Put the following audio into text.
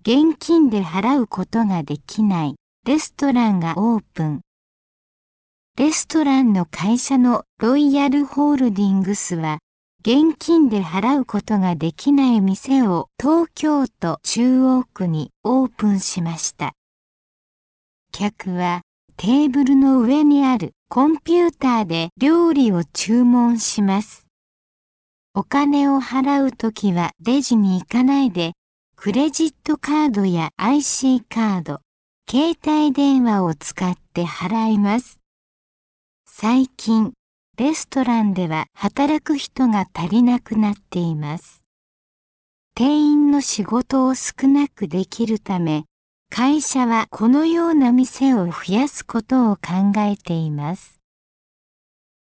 現金で払うことができないレストランがオープン。レストランの会社のロイヤルホールディングスは、現金で払うことができない店を東京都中央区にオープンしました。客はテーブルの上にあるコンピューターで料理を注文します。お金を払うときはレジに行かないで、クレジットカードや IC カード、携帯電話を使って払います。最近、レストランでは働く人が足りなくなっています。店員の仕事を少なくできるため、会社はこのような店を増やすことを考えています。